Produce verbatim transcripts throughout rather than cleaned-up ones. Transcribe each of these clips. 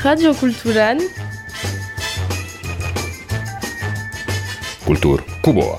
Radio Kulturan Kultur Kuboa.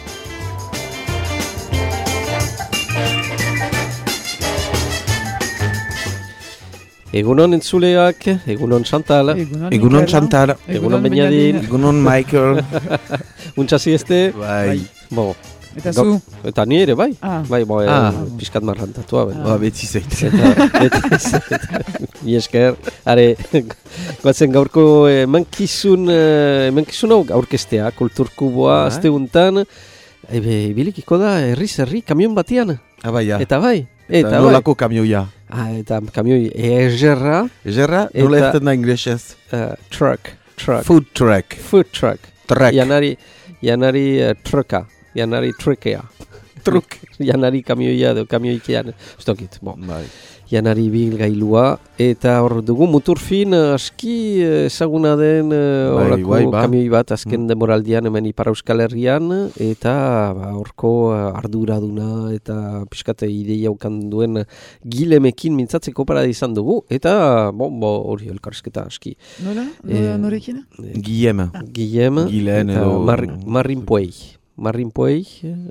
Egunon entzuleak, egunon Chantal. Egunon Chantal. Egunon Beñadin. Egunon Michael. Untxasi este? Bai. Bo. Eta zu? Eta ni ere, bai. Ah. Bai, bo, Ah. eh, pixkat marrantatua. Bai. Ba, beti zait. Eta, beti zait. Mi esker. Are, guatzen gaurko emankizun, emankizun hau aurkestea, Kulturkuboa, Bai. azte untan. Ebe, bilikiko da, herriz herri, kamion batian. Ah, bai, ja. Eta bai. Eta Eta bai. nolako kamioia. Ah, eta kamioi egerra, Gerra, nola Eta- erten da inglesez? uh, truck, truck. Food truck. Food truck. Truck. Janari, janari uh, trucka, janari truckea. Truk. Janari kamioia edo kamioikean, ez dakit, bon. Bai. Janari bilgailua, eta hor dugu muturfin uh, aski uh, ezaguna den uh, Bai, horako bai, ba. kamioi bat azken demoraldian hemen Ipar Euskal Herrian, eta ba, horko uh, arduraduna eta pixkate ideia ukan duen gilemekin mintzatzeko parada izan dugu, eta bon, bo, hori elkarrizketa aski. Nola? Eh, Nola norekin? Guillem. Guillem Guilen eta edo- Mar Marin Puey. Marin Puey,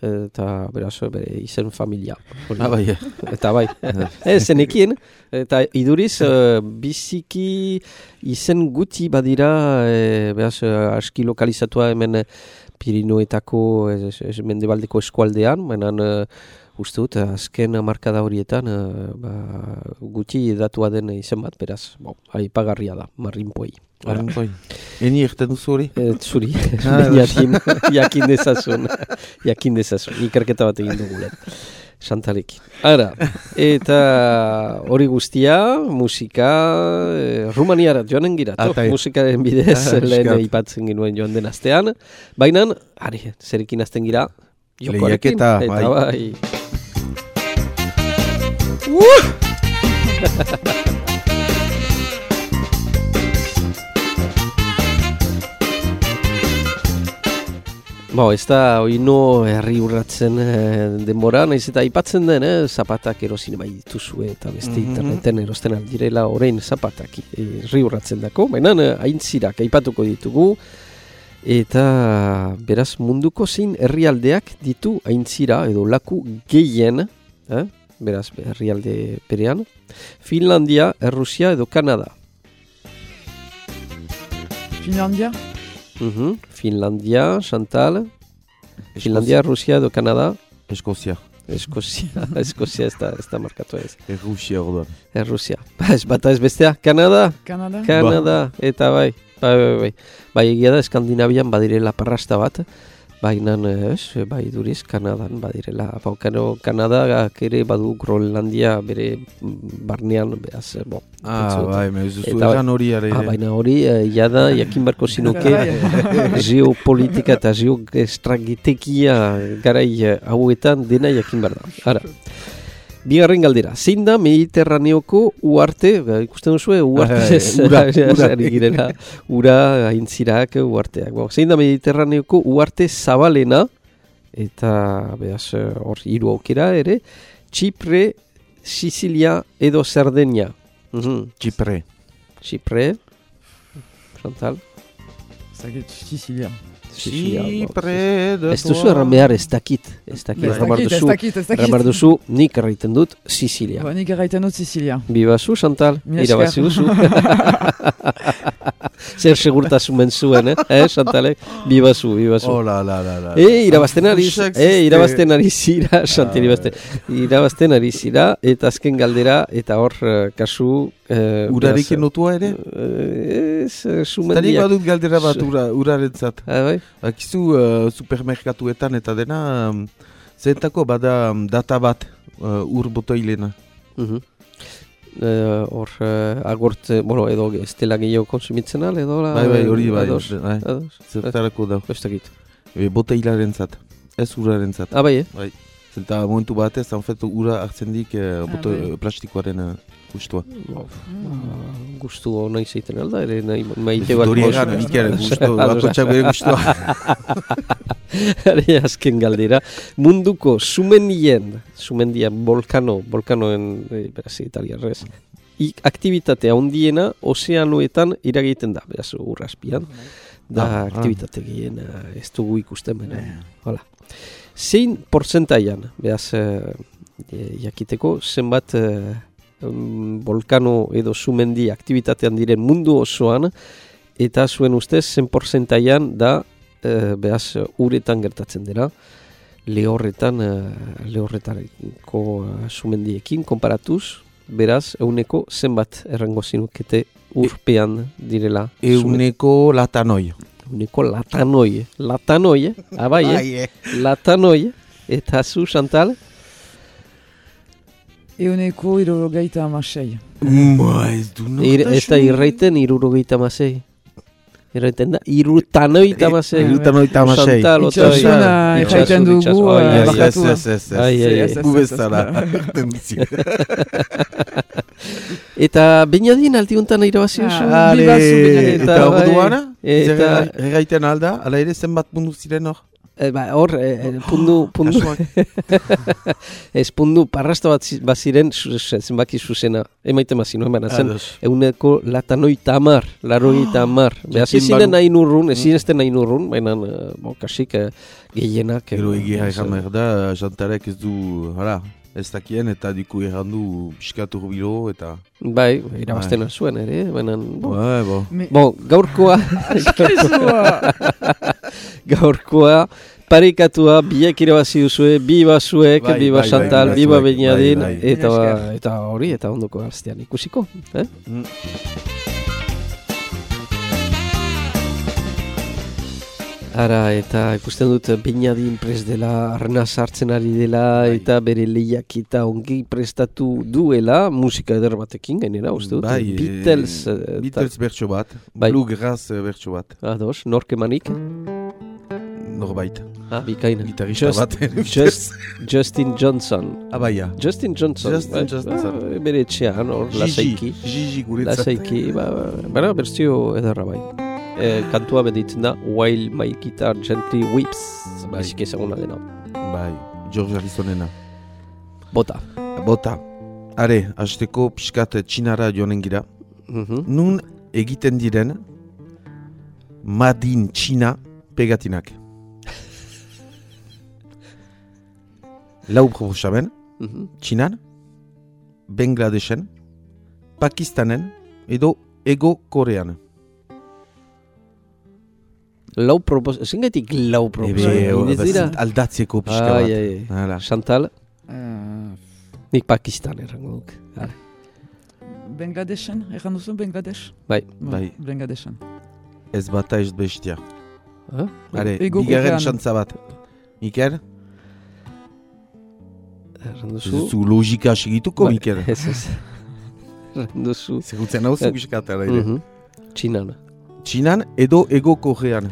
eta beraz, bere izen familia. Hori. Ah, bai. Eta bai, ez, zenekien, eta iduriz, uh, biziki izen guti badira, e, beraz, uh, aski lokalizatua hemen Pirinoetako, ez, ez, mendebaldeko eskualdean, menan, uh, uste dut, azken hamarkada horietan, uh, ba, guti datua den izen bat, beraz, bon, aipagarria da, Marin Puey. Marin Puey. Eni erten duzu hori? E, zuri, Ah, bainatin, jakin dezazun, jakin dezazun, ikerketa bat egin dugu lehen, Chantarekin. Ara, eta hori guztia, musika, e, Rumaniara joanen gira, Ah, to, tai. musikaren bidez, Ah, lehen eskat. ipatzen genuen joan den astean, baina, ari, zerekin azten gira, jokoarekin, Lehiaketa, eta bai. bai. Bo, ez da oino herri urratzen eh, denbora, naiz eta aipatzen den, eh, zapatak erosin bai dituzue eta beste Mhm. interneten erosten aldirela orain zapatak eh, herri urratzen dako, baina eh, aintzirak aipatuko ditugu, eta beraz munduko zein herrialdeak ditu aintzira edo laku gehien, eh? Beraz herrialde berean, Finlandia, Errusia edo Kanada. Finlandia? Mhm. Finlandia, Chantal, Finlandia, Rusia edo Kanada, Eskozia. Eskozia, Eskozia ez da, ez da markatu ez. Errusia orduan. Errusia. Ba, ez bata ez bestea, Kanada, Kanada? Kanada, eta bai, bai, bai, bai. Bai, egia da, Eskandinavian badirela parrasta bat, baina ez, bai duriz, Kanadan badirela. Baukano, Kanada ere badu Groenlandia bere mm, barnean, behaz, bo. Ah, pentsu dut. bai, me ez duzu Eta bai. egan hori ere. Ah, baina hori, eh, jada, jakin barko zinuke, Bai. geopolitika eta geoestrategitekia garai eh, hauetan dena jakin behar da. Ara, bigarren galdera, zein da Mediterraneoko uarte, ba, ikusten duzu, uarte, Ah, ura, ura. ari girela, ura, aintzirak, uarteak. Bo, zein da Mediterraneoko uarte zabalena, eta behaz, eh, hor hiru aukera ere, Txipre, Sicilia edo Sardenia. Mhm. Txipre. Chipre, Chantal, Zagit, Sicilia. Sicilia. Txipre de Ez duzu erran behar ez dakit. Ez dakit, Ez erran behar dakit, ez duzu, dakit, ez dakit. erran behar duzu, nik erraiten dut Sicilia. Ba, nik erraiten dut Sicilia. Bibazu, Chantal, Mila irabazi esker. duzu. Zer segurtasumen zuen, eh, eh Chantalek? Bibazu, bibazu. Oh, la, la, la, la. E, irabazten ari, Fusak e, ziste. irabazten ari zira, Chantal, irabazten, irabazten ari zira, eta azken galdera, eta hor, eh, kasu... Eh, Urarekin beraz, notua ere? eh, Ez, eh, Tanik sumendiak. badut galdera bat Su- ura, urarentzat. Ah, bai? Akizu uh, supermerkatuetan eta dena um, zentako bada um, data bat uh, ur botoilena. Mhm. Eh, Hor, eh, agort, eh, bueno, edo ez dela gehiago konsumitzen al, edo... la- Bai, bai, hori bai. Ados, bai. ados. Zertarako da. Ez dakit. E, botoilarentzat. Ez urarentzat. Ah, bai, eh? Bai. Zenta momentu batez, hanfetu ura hartzen dik eh, boto, bai. plastikoaren uh, gustua. Bo, gustu nahi zeiten alda, ere nahi maite bat... Hori mos- egan, nik ere gustu, Ados. bakotxak bere gustua. Are, azken galdera. Munduko sumenien, sumendia volcano, volcanoen, eh, beraz, italiarrez, ik, aktibitatea handiena ozeanoetan iragiten da, beraz, urraspian. Da Ah, aktivitate gehien uh, ez dugu ikusten bena. Hala. Zein portzentaian, beraz, uh, jakiteko, zenbat uh, um, volkano edo sumendi aktivitatean diren mundu osoan, eta zuen ustez, zen portzentaian da, uh, beraz, uretan gertatzen dira, lehorretan, uh, lehorretareko uh, sumendiekin, konparatuz, beraz, euneko zenbat errango zinukete urpean direla. Euneko latanoi. Euneko latanoi. Latanoi, eh? Abai, eh? Latanoi. Eta zu, Chantal? Euneko irurogeita amasei. Ma, ez du Ir, ez da irraiten irurogeita amasei. Irraiten da, irutanoi tamasei. Irutanoi tamasei. Chantal, otoi. Itxasuna erraiten dugu, Ai, ai, eh, ai. bakatu. Ez, ez, ez, Ai, ai, ai. ez. Gu bezala. Eta Beñadin aldiuntan irabazi duzu. Ah, Ale, Bibazu, Beñadin. eta Eta, orduana? bai, eta- Zer erraiten alda? Ala ere zenbat mundu ziren hor? Eh, ba, hor, eh, pundu, pundu, Kasuak. ez pundu, parrasta bat zi- baziren, zu- zu- zenbaki zuzena, emaiten mazino, eman, zen, Ados. euneko latanoita amar, laroita amar. Behaz Jakin ezinen balu. nahi nurrun, ezin ezten nahi nurrun, baina, uh, bo, kasik, uh, gehienak. eh, Gero egia ez, egan eh, behar da, jantarek ez du, hala, ez dakien eta diku egan du piskatu rubilo eta... Bai, irabazten zuen ere, baina, bo. Bai, bo. Me- Bo, gaurkoa, Kezua! gaurkoa, parekatua, biak irabazi duzue, biba zuek, Bai, biba bai, Chantal, bai, biba bai, Beñadin, bai, bai. eta, Mila esker. eta hori, eta ondoko gaztean ikusiko. Eh? Mm. Ara, eta ikusten dut Beñadin prest dela, arna sartzen ari dela, eta bere lehiak eta ongi prestatu duela, musika eder batekin, gainera, uste dut, Bai, eh, Beatles, eh, Beatles bertso bat, Bai. bluegrass eh, bertso bat, ados, nork emanik, norbait, ah, bikaina, gitarista Just- bat. Just, Justin Johnson, Abaia. Justin Johnson, Justin bai, Johnson. ba, bere etxean, hor, Gigi, lasaiki, Gigi guretzat. lasaiki, ba, bara, bertzio ederra bai. E, kantua beditzen da, While My Guitar Gently Weeps, Bai. basik ezaguna dena. Bai, George Harrisonena. Bota. Bota. Are, hasteko pixkat txinara joanen gira. Mhm. Nun egiten diren Madin Txina pegatinak. Lau proposamen, Mhm. Txinan, Bangladesen, Pakistanen edo Ego Korean. Lau propos... Ezin gaitik lau propos. Ebe, Ez dira? aldatzeko pixka Ai, bat. ai, ai. Hala. Chantal, Eh, nik Pakistan errango duk. Hala. Bangladeschen, erran duzu Bangladesh? Bai. Bai. Bangladeschen. Ez bata ez bestia. Ha? Are, Ego bigarren Korean. xantza bat. Mikel? Erran Ez duzu. duzu logika segituko, Bai, Mikel? Ez ez. Erran duzu. Zegutzen hau zu Eh, pixkat, ala ere. Mhm. Txinan. Txinan edo Ego Korean.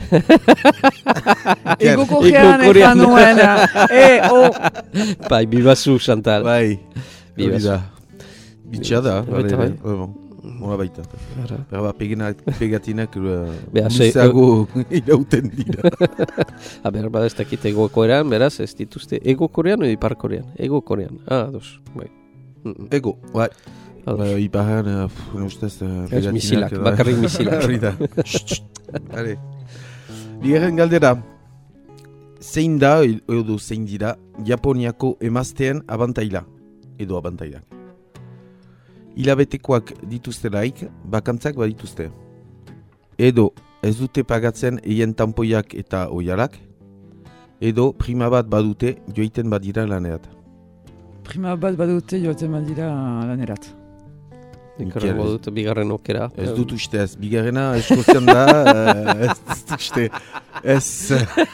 Ego Ego Korean Korean. erran nuen. E, o, Bai, bibazu, Chantal. Bai, Biba hori da. Bitxa da, Bai, ala ere. bai. Bai, bon. Hora baita. Ara. Berba, pegina- pegatinak uh, Beha, sei- luzeago irauten dira. Aber, bada ez dakit ego korean, beraz, ez dituzte ego korean edo ipar korean. Ego korean. Ah, ados. Bai. Mm, Ego, bai. ados. Uh, Iparan, uh, pff, ne ustez, uh, Ez pegatinak, misilak, uh, bakarrik misilak. Hori da. Shh, shh. Hale. Bigarren galdera. Zein da, edo zein dira, Japoniako emazteen abantaila, edo abantailak. Hilabetekoak dituztelaik, bakantzak badituzte. Edo ez dute pagatzen eien tanpoiak eta oialak, edo prima bat badute joiten badira laneat. prima bat badute joaten badira lanerat. Nik Mikel, errango ez- dut bigarren okera. Ez dut uste ez, bigarrena eskozian da, eh, ez dut uste, ez...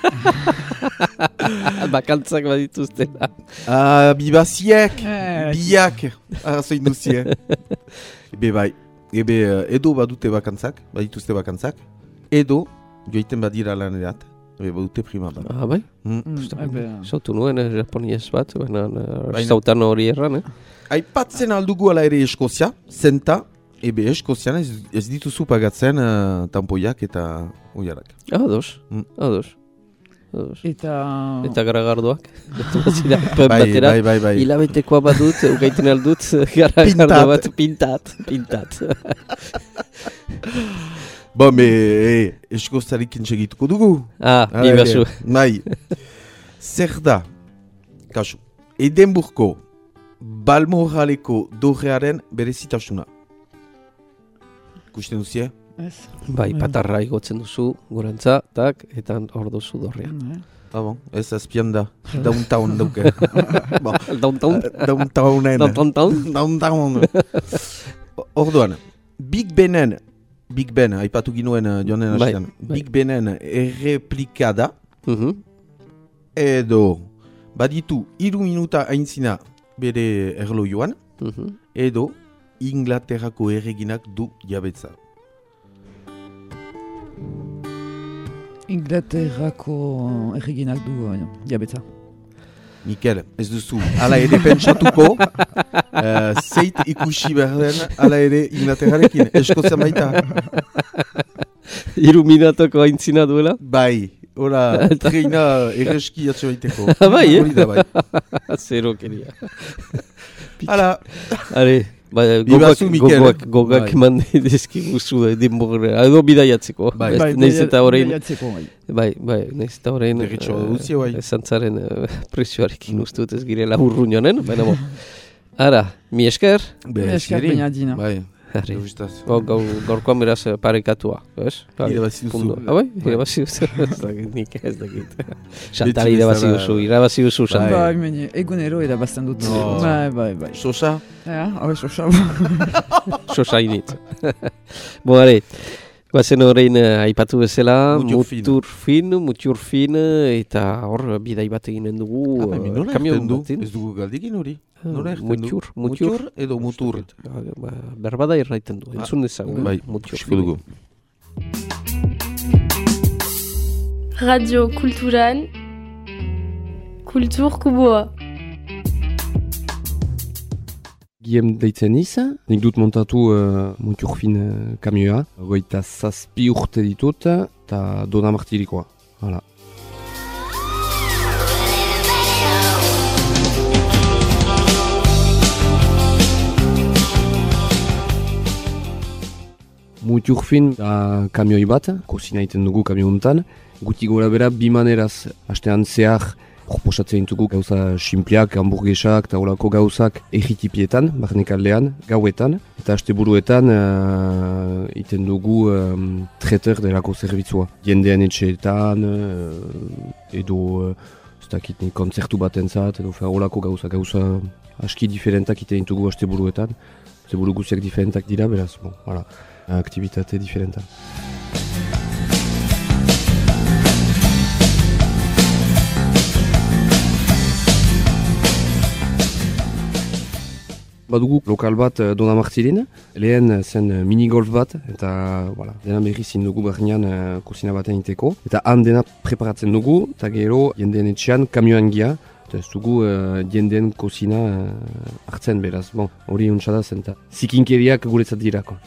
Bakantzak badituzte. Ah, bibaziek, Eh, biak, arrazoi duzie. Ebe bai, ebe eh, edo badute bakantzak, badituzte bakantzak, edo joiten badira lanerat, ebe badute prima bat. Ah, bai? Mm. mm, ebe, Sautu nuen, eh, japoniez bat, baina Baina- uh, zautan hori erran, eh? Aipatzen aldugu ala ere Eskozia, zenta, ebe Eskozian ez, ez dituzu pagatzen uh, tanpoiak eta oiarak. Ados, Mm. ados. Eta... Eta garagardoak. bai, bai, bai, bai. Hilabetekoa badut, ugaiten aldut, garagardo bat pintat, pintat. Bo, me, e, eskozarik segituko dugu. Ah, bibazu. Bai. Zer da, kasu, Edinburgko Balmoraleko dorrearen berezitasuna. Ikusten duzie? Ez. Bai, patarra igotzen duzu, gorantza, tak, eta hor duzu dorrea. Ah, bon, ez azpian da. Downtown duke. Downtown? Downtownen. Downtown? Downtown. Orduan, Big Benen, Big Ben, aipatu ginuen uh, joanen hastean. Bai, Big Benen erreplikada, Mhm. edo baditu hiru minuta aintzina bere erlojuan, Mhm. edo Inglaterrako erreginak du jabetza. Inglaterrako erreginak du uh, jabetza. Mikel, ez duzu, ala ere pentsatuko, uh, zeit ikusi behar den, ala ere Inglaterrarekin, Eskozia baita. Hiru minutoko aintzina duela? Bai, ora, treina erreski atzo baiteko. Bai, eh? Hori da, bai. Zero keria. Hala, Are, ba, gogak, Bibazu, Mikel. gogak, gogak Bai. eman dizkiguzu Edinburgh, edo bidaiatzeko. Bai. Ez- Naiz eta horrein, Bidaiatzeko, bai. bai, bai, naiz eta horrein, Derritxo duzio, bai. esantzaren uh, prezioarekin uste dut ez girela urruñonen, baina bo. Ara, mi esker, Be, Esker zeri. Peñadina. Bai, Are, gustaz. go, go, gaurkoan beraz eh, parekatua, ez? Irabazi duzu. Punto. Ah, bai, Bai. irabazi duzu, ez dakit, nik ez dakit. Chantal Beti irabazi bezala- duzu, irabazi duzu, Chantal. Bai, meni, egunero irabazten dut. No. Bai, bai, bai. Sosa, Ja, hau ez osa. Sosainit. Bo, are, guazen horrein uh, aipatu bezala, Mutur fin. mutur fin, mutur fin, eh, eta hor bidai bat eginen dugu. ah, baina nola eh, kamion erten du? batean. Ez dugu galdekin hori. Ah, Nola erten du? mutur, mutur. Mutur edo mutur. Ah, ba, berbada irraiten du, entzun dezagun. Bai, mutur ikusiko dugu. Radio Kulturan Kultur Kuboa. Giem deitzen iz, nik dut montatu uh, muturfin uh, kamioa. Goita zazpi urte ditut, eta dona martirikoa. Hala. Muturfin da kamioi bat, kozina egiten dugu kamio hontan. Guti gora bera bi maneraz, hastean zehar proposatzen ditugu gauza simpliak, hamburgesak eta horako gauzak egitipietan, barnekaldean, gauetan. Eta asteburuetan uh, iten dugu um, treter delako zerbitzua. Jendean etxeetan, uh, edo uh, ez dakit ni kontzertu batentzat, edo horako gauza, gauza aski diferentak iten ditugu asteburuetan. Asteburu guziak diferentak dira, beraz, bon, hala, aktivitate diferentak. Badugu lokal bat uh, Dona Martirin, lehen zen uh, minigolf bat, eta voilà, dena berriz indugu barnean uh, kusina baten iteko. Eta han dena preparatzen dugu, eta gero jendeen etxean kamioan gia, eta ez dugu uh, jendeen kusina uh, hartzen beraz. Bon, hori untsa da zen, eta zikinkeriak guretzat dirako.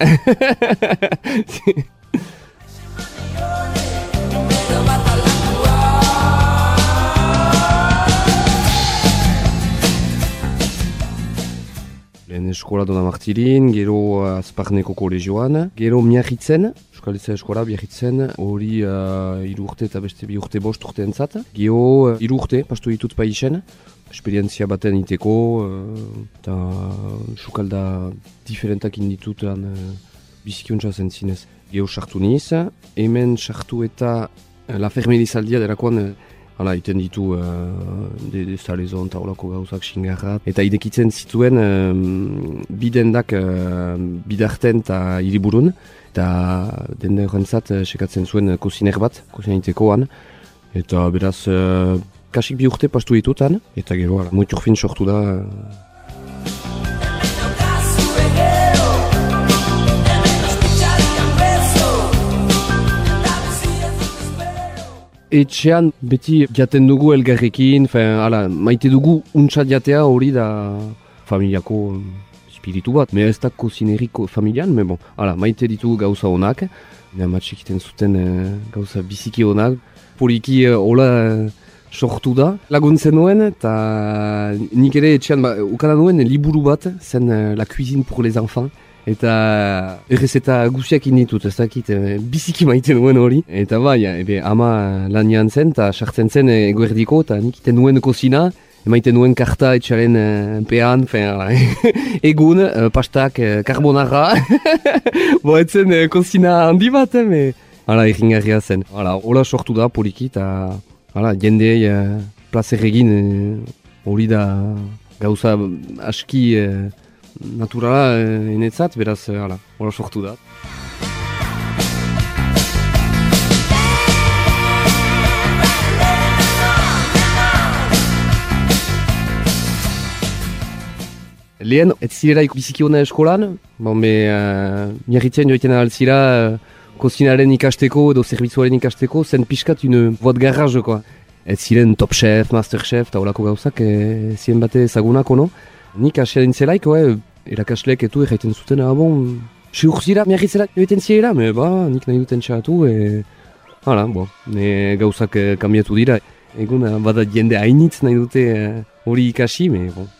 Lehen eskola Dona Martirin, gero uh, Azparneko kolegioan, gero Miarritzen, Euskalitza eskola Miarritzen, hori uh, hiru urte eta beste bi urte bost urte entzat. Gero uh, hiru urte, pastu ditut paixen, esperientzia baten iteko, uh, eta sukalda diferentak inditutan uh, bizikiontza zen zinez. Gero sartu niz, hemen sartu eta uh, La Fermelizaldia derakoan, uh, hala, iten ditu uh, de, de salezon eta holako gauzak xingarrat. Eta idekitzen zituen um, bidendak uh, bidarten eta hiriburun. Eta dende horrentzat uh, sekatzen zuen uh, koziner bat, kozinitekoan. Eta beraz, uh, kasik bi urte pastu ditutan. Eta gero, hala, muturfin sortu da. Uh, Etxean beti jaten dugu elgarrekin, fin, ala, maite dugu untsa jatea hori da familiako espiritu bat. Me ez da kozineriko familian, me bon, ala, maite ditugu gauza honak. Matxik iten zuten e, gauza biziki honak. poliki uh, hola uh, sortu da. Laguntzen nuen, eta nik ere etxean, ba, ukana nuen liburu bat, zen uh, La cuisine pour les enfants. Eta errezeta guziak inditut, ez dakit, biziki maite nuen hori. Eta bai, ebe, ama lanian zen, eta sartzen zen eguerdiko, eta nik iten nuen kozina, emaiten nuen karta etxaren uh, pean, fin, egun, uh, pastak, uh, carbonara, boetzen uh, kozina handi bat, me... Hala, irringarria zen. Hala, hola sortu da poliki, eta hala, jendei uh, placer egin hori uh, da gauza aski... Uh, naturala eh, enetzat, beraz, hala, eh, hola sortu da. Lehen, ez zirela biziki hona eskolan, bon, be, uh, miarritzen joiten alzira uh, kozinaren ikasteko edo zerbitzuaren ikasteko, zen pixkat une voie de garage, koa. Ez ziren top chef, master chef, eta holako gauzak, eh, ziren bate ezagunako, no? Nik asia dintzelaik, eh, erakasleek etu erraiten zuten, ah bon, seur zira, miarritzela joiten zirela, me ba, nik nahi duten txatu, e... hala, bo, ne gauzak eh, kambiatu dira. Egun, bada jende hainitz nahi dute hori eh, ikasi, me, bon.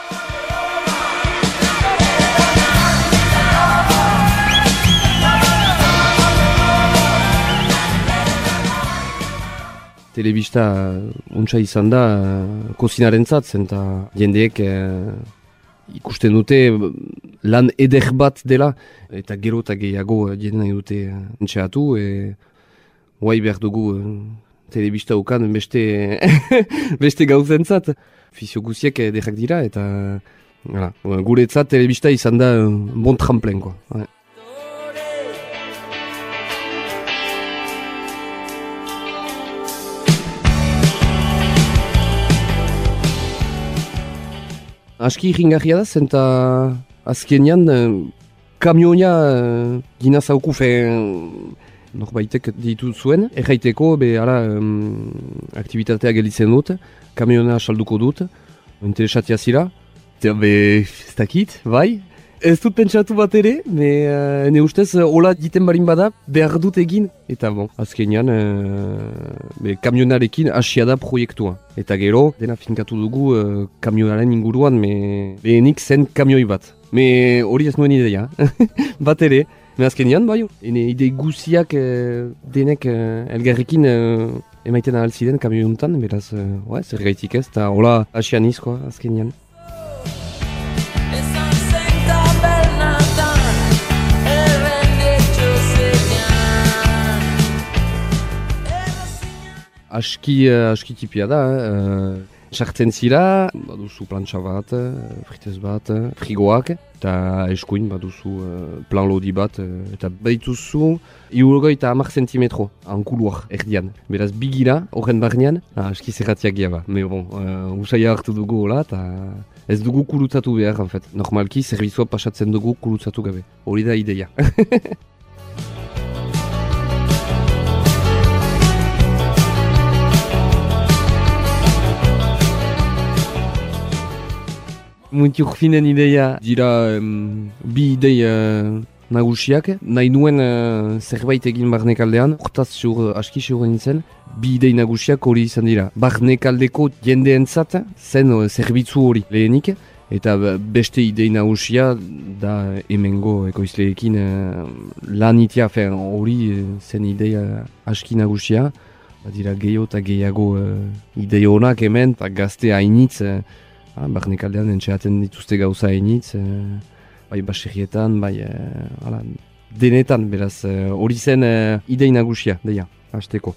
Telebista untsa izan da kozinaren zatzen, eta jendeek eh, ikusten dute lan eder bat dela, eta gero eta gehiago jende nahi dute entxeatu, e, guai behar dugu eh, telebista ukan beste, beste gauzentzat. Fizio guziek ederrak dira, eta voilà, guretzat telebista izan da bon tramplen, koa. Ouais. Aski irringarria da, zenta azkenean kamioia uh, gina zauku fe norbaitek ditu zuen. Erraiteko, be, ara, um, aktivitatea gelitzen dut, kamioia salduko dut, interesatia zira. Eta, be, ez dakit, bai? Ez dut pentsatu bat ere, me, uh, ne ustez, hola diten barin bada, behar dut egin. Eta bon, azkenean, uh, kamionarekin hasia da proiektua. Eta gero, dena finkatu dugu uh, kamionaren inguruan, me behenik zen kamioi bat. Me hori ez nuen ideia, bat ere. Me azkenean, bai, ene ide guziak uh, denek uh, elgarrekin uh, emaiten ahal ziren kamioiuntan, beraz, uh, ouais, zer gaitik ez, eta hola hasia nizkoa azkenean. Aski, uh, aski tipia da, uh, sartzen zira, baduzu plantxa bat, fritez bat, frigoak, eta eskuin baduzu uh, plan lodi bat, uh, eta baituzu hirurogei eta hamar zentimetro, ankuluak erdian. Beraz, bigira, horren barnean, ah, aski zerratiak gira ba. Me bon, uh, usaia hartu dugu hola, eta ez dugu kulutzatu behar, en fait. Normalki, zerbizua pasatzen dugu kulutzatu gabe. Hori da ideia. Muitu urfinen ideia dira um, bi idei uh, nagusiak. Nahi nuen uh, zerbait egin barnekaldean, hortaz sur, aski seuren nintzen. Bi idei nagusiak hori izan dira. Barnekaldeko jendeentzat zen uh, zerbitzu hori lehenik. Eta beste idei nagusia da hemengo ekoizleekin uh, lanitia hori uh, zen ideia aski nagusia. Dira gehiago eta gehiago uh, idei honak hemen, eta gazte hainitz. Uh, Ah, barnekaldean entxeaten dituzte gauza hainitz, eh, bai baserrietan, bai eh, ala, denetan, beraz, hori eh, zen eh, idei nagusia, deia, hasteko.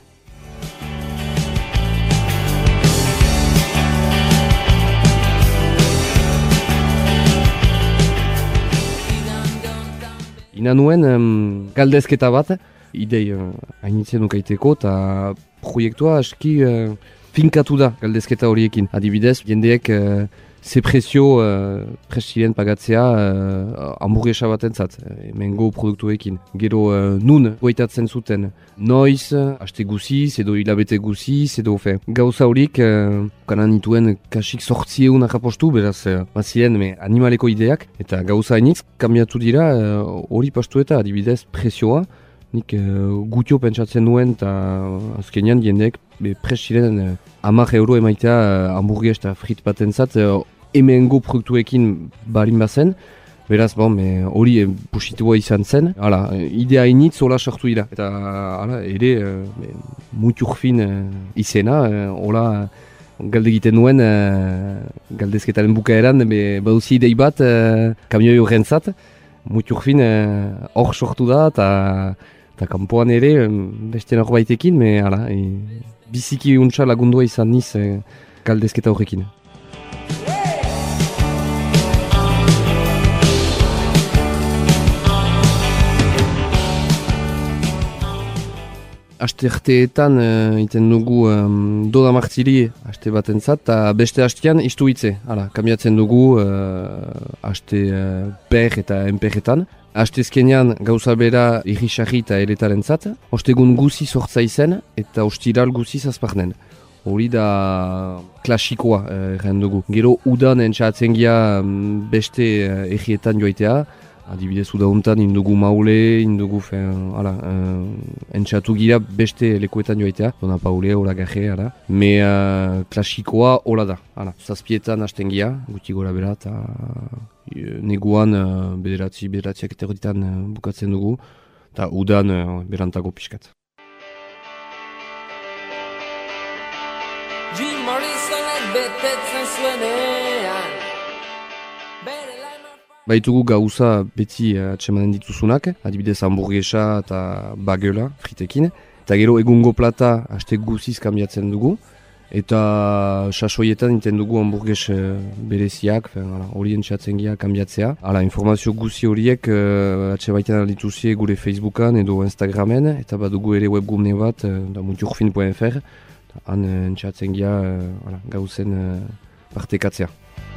Ina nuen um, galdezketa bat, idei uh, hainitzen ukaiteko, eta proiektua aski... Uh, finkatu da galdezketa horiekin. Adibidez, jendeek uh, ze prezio uh, prestilen pagatzea uh, hamburguesa batentzat, hemengo produktuekin. Gero uh, nun goitatzen zuten. Noiz, haste guziz, edo hilabete guziz, edo fe. Gauza horik, uh, kanan nituen kasik sortzieun akapostu, beraz, uh, bazien me, animaleko ideak, eta gauza hainitz, kambiatu dira hori uh, pastu eta adibidez prezioa. Nik uh, gutio pentsatzen nuen, eta azkenean jendeek be prest ziren uh, hamar euro emaitea uh, hamburgues eta frit batentzat uh, hemengo produktuekin balin bazen. Beraz, bon, hori positua izan zen. Hala, idea initz hola sortu dira. Eta, hala, ere, uh, muturfin uh, izena, uh, hola, galde egiten nuen, uh, galdezketaren bukaeran, baduzi idei bat, uh, kamioi horrentzat, muturfin hor uh, sortu da, eta kanpoan ere, beste norbaitekin, me, hala, e, biziki untsa lagundua izan niz uh, galdezketa horrekin. Aste arteetan uh, iten dugu um, doda martzili aste batentzat, eta beste hastean istu hitze. Hala, kamiatzen dugu uh, aste uh, per eta enperretan. Aste ezkenean gauza bera irrisarri eta eretaren zat. Ostegun guzi sortza izen eta ostiral guzi zazparnen. Hori da klasikoa erren uh, dugu. Gero udan entxatzen gira um, beste uh, errietan joaitea. Adibidez, udauntan indugu maule, indugu fen, ala, uh, entxatu gira beste lekuetan joaitea, Dona Paule, hola gaje, ara. Me uh, klasikoa hola da, ala. Zazpietan hasten gira, guti gora bera, eta uh, neguan uh, bederatzi, bederatziak eta eroditan uh, bukatzen dugu, eta udan uh, berantago pixkat. Jim Morrisonek betetzen zuenean. Baitugu gauza beti uh, atsemanen dituzunak, adibidez hamburguesa eta bagela fritekin. Eta gero egungo plata haste guziz kambiatzen dugu. Eta sasoietan iten dugu hamburgues uh, bereziak, hori entxatzen gira kambiatzea. Hala, informazio guzi horiek uh, atsemaiten aldituzie gure Facebookan edo Instagramen. Eta badugu ere webgune bat, uh, da muturfin puntu f r. Han uh, entxatzen gira uh, gauzen uh, partekatzea.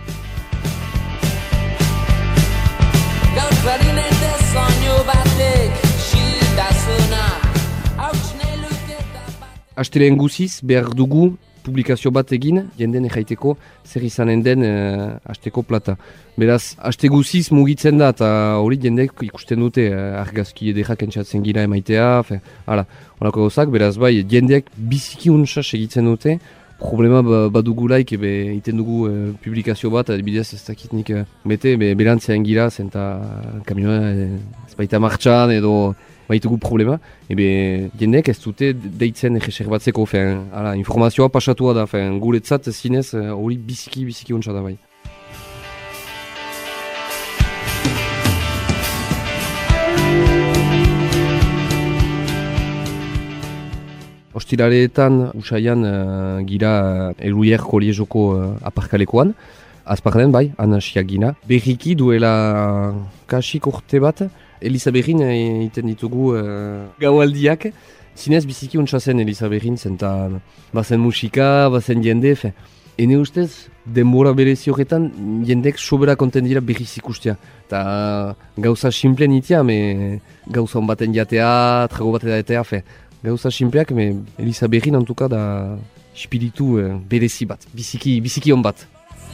Astelen guziz behar dugu publikazio bat egin, jenden erraiteko zer izanen den uh, asteko plata. Beraz, aste guziz mugitzen da eta hori jendek ikusten dute uh, argazki edekak entzatzen gira emaitea, fe, hala, horako gauzak, beraz bai, jendek biziki untsa segitzen dute. Problema badugulaik, ebe iten dugu uh, publikazio bat, adibidez ez dakitnik uh, bete, be, berantzean gira, zenta kamioa uh, ez baita martxan edo baitugu problema. Ebe jendek ez dute deitzen reserbatzeko, fein, ala, informazioa pasatua da, fein, guretzat zinez hori uh, biziki, biziki untsa da bai. Ostiraretan usaian uh, gira uh, Eluier Koliezoko uh, aparkalekoan. Azparnen bai, anasiak gina. Berriki duela uh, kasik urte bat, Elisaberrin egiten ditugu uh, gaualdiak. Zinez biziki untsa zen Elisaberrin, zenta bazen musika, bazen jende. Fe. Ene ustez, denbora berezi horretan jendek sobera konten dira berriz ikustea. Eta gauza simple nitia, me gauza on baten jatea, trago baten jatea, fe. Gauza simpleak, me Elisaberrin antuka da espiritu eh, berezi bat, biziki, biziki on bat.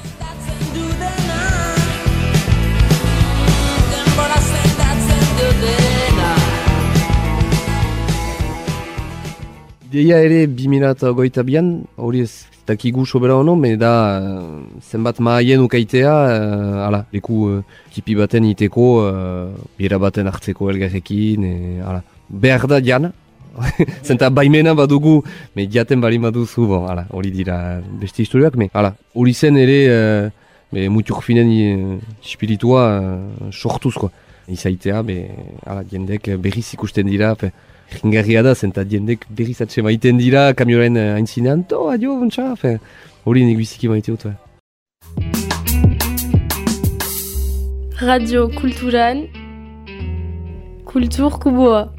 Ideia ere bi mila hogeita bian, hori ez dakigu sobera hono, me da uh, zenbat mahaien ukaitea, uh, ala, leku uh, tipi baten iteko, uh, bera baten hartzeko elgarrekin, e, ala. Behar da dian, zenta baimena badugu, me jaten bali baduzu, bon, ala, hori dira beste historiak, me, ala, hori zen ere, uh, muturfinen uh, espiritua uh, sortuzko. Izaitea, be, ala, jendek berriz ikusten dira, pe, ringarria da, zenta jendek berriz atse maiten dira, kamioren uh, aintzinean, to, adio, bontxa, hori nik biziki maite dut. Radio Kulturan, Kultur Kuboa.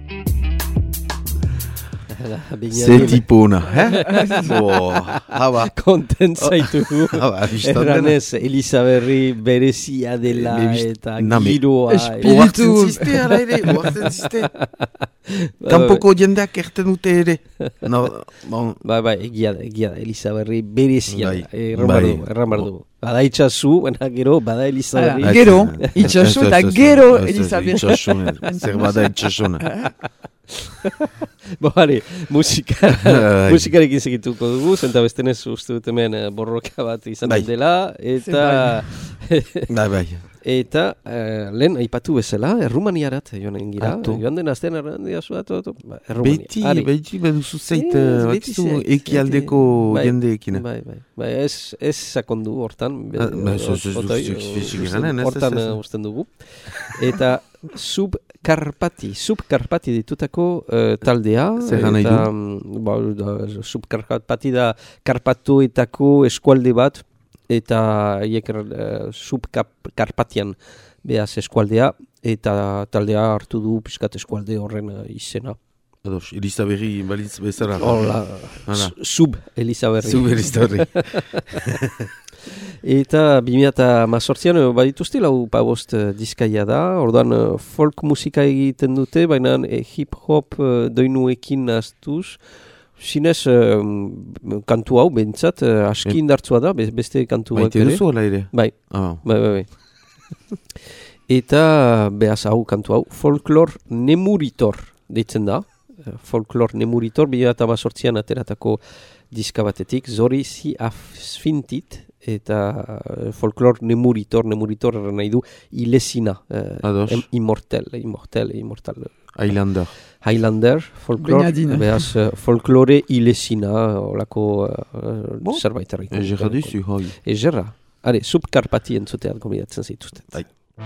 Ze tipona, eh? Oh, haba. Konten zaitugu. Haba, biztan dena. Erranez, Elisaberri berezia dela eta giroa. Espiritu. Oartzen ziste, ala ere, oartzen ziste. Kanpoko jendeak erten dute ere. No, bon. Bai, bai, egia da, egia da, Elisaberri berezia da. Erran bardu. Bada itxasu, baina gero, bada Elisaberri. Gero, itxasu eta gero Elisaberri. Itxasuna, zer bada itxasuna. Bo, hale, musika, musikarekin segituko dugu, zenta bestenez uste dut hemen eh, borroka bat izan Bai. dela, eta... Bai, bai. Eta uh, lehen aipatu bezala, Errumaniarat joan gira, Ato. joan den azten errandia zuatu, Errumania. Beti, beti, baduzu zait, uh, ekialdeko jendeekin. Bai, bai, bai, ez, ez sakondu hortan, be, Ah, ba, ez- ez- ez- otoi, ez- ez- ez- ez- ez- hortan ez- ez- eh, usten dugu. Eta subkarpati, subkarpati ditutako uh, taldea. Zer nahi eta, du? mm, ba, da, subkarpati da karpatuetako eskualde bat, eta hiek uh, subkarpatian behaz eskualdea, eta taldea hartu du pixkat eskualde horren uh, izena. Ados, Elizaberri balitz bezala. Hola, Hala. sub Elizaberri. Zu Elizaberri. Eta bi mila hamazortzian badituzte lau pabost uh, diskaia da, orduan uh, folk musika egiten dute, baina eh, hip-hop uh, doinuekin nahaztuz, sinez uh, kantu hau bentsat uh, aski indartsua da, be- beste kantuak Baite ere. duzu ala ere? Bai, Ah, bai, bai, bai. Eta behaz hau kantu hau, folklor nemuritor deitzen da, uh, folklor nemuritor, bi mila hamazortzian ateratako diska batetik, zori zi afsfintit, eta uh, folklor nemuritor, nemuritor erran nahi du, ilesina, uh, Ados. em- immortel, immortel, immortal. Highlander. Highlander, folklor, Benadine. behaz uh, folklore ilesina, olako uh, Bo. zerbait erraiten. Egerra duzu, hoi. Egerra. Hale, subkarpati entzutean gomidatzen zituzten. Bai.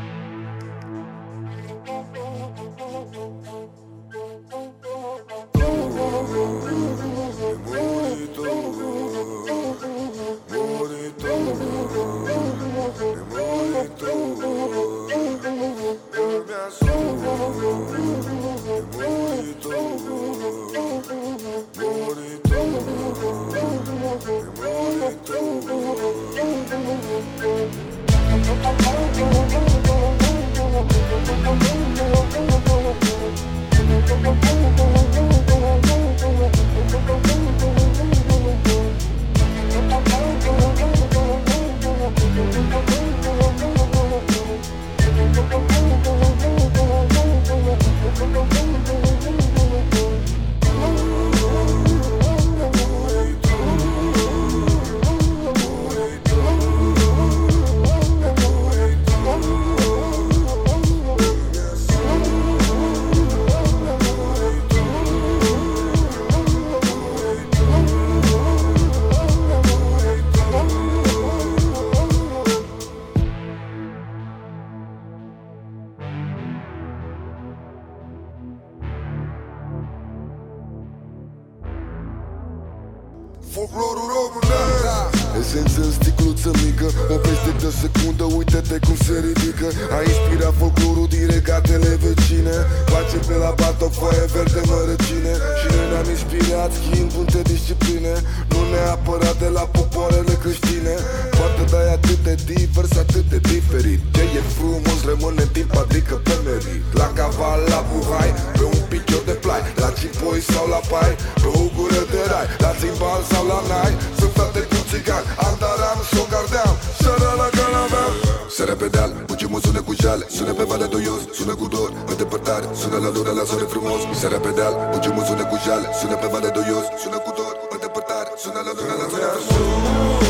Folclorul românesc Esență în sticluță mică O peste de secundă, uite-te cum se ridică A inspirat folclorul din regatele vecine Face pe la bat o foaie verde mărăcine Și noi ne-am inspirat schimb multe discipline Nu neapărat de la popoarele creștine Poate dai atât de divers, atât de diferit Ce e frumos rămâne în timp, adică pe merit La caval, la buhai, pe un picior de plai La cipoi sau la pai, pe o gură de rai La țimbal sau la nai, sunt frate cu țigan Andaram, s-o gardeam, sără la canaveam Sără pe deal, bucimul sună cu jale Sună pe vale doios, sună cu dor În depărtare, sună la luna, la soare frumos Sără pe deal, bucimul sună cu jale Sună pe vale doios, sună cu dor În depărtare, sună la luna, la soare frumos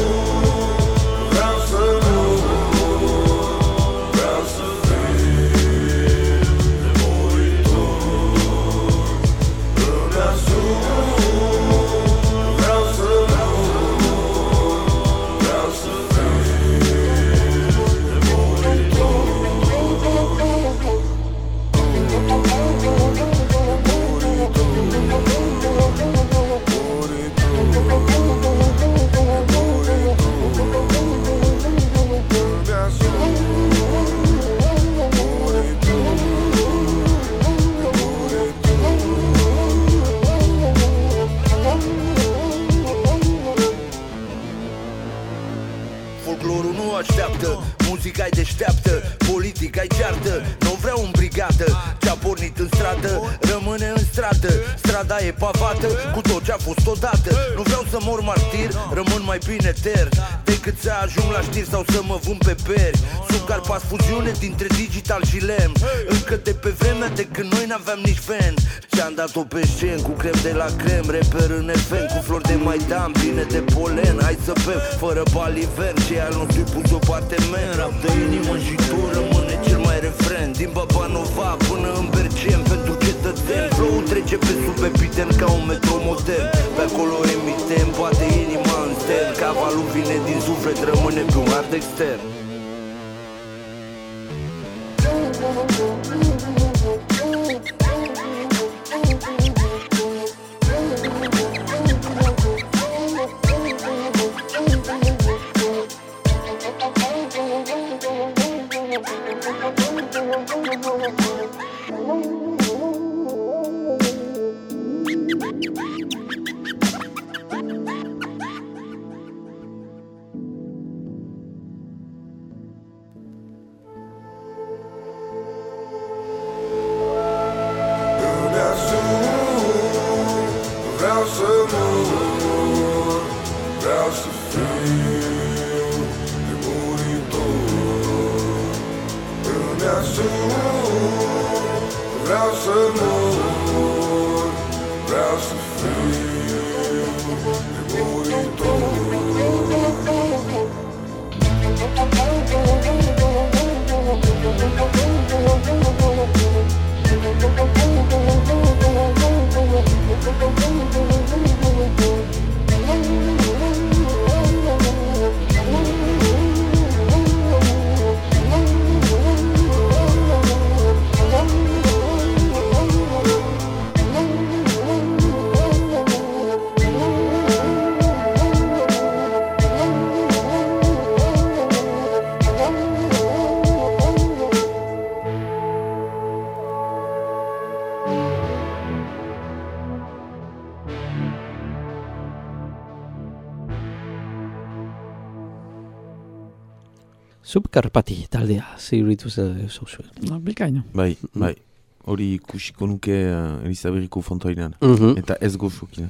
Vreau să nu Vreau să fiu nemuritor Îmi asum Vreau să nu Vreau să fiu nemuritor folclorul nu așteaptă, muzica-i deșteaptă, politica-i ceartă. Nu vreau un brigadă, ce-a pornit în stradă rămâne în stradă. Strada e pavată cu tot ce-a fost odată. Nu vreau să mor martir, rămân mai bine etern decât să ajung la știri sau să mă vând pe beri. Sub carpas fuziune dintre digital și lemn, încă de pe vremea de când noi n-aveam nici fan. Și-am dat-o pe scen cu crem de la crem, reper în F M cu flori de maidan pline de polen. Hai să bem fără balivern, și al nostru-i pus o parte men. Rap de inimă și tu rămâne cel mai refren. Din Babanova până în Bercem pentru cetățeni. Flow-ul trece pe sub epidem ca un metro modern. Pe acolo emitem, poate inima în sten. Cavalul vine din suflet, rămâne pe un hard extern. Subkarpati taldea, zeuritu zauzuen. No, bikaino. Bai, bai. Hori ikusiko nuke uh, Elizaberriko fontoinan. Mhm. Eta ez goxokina.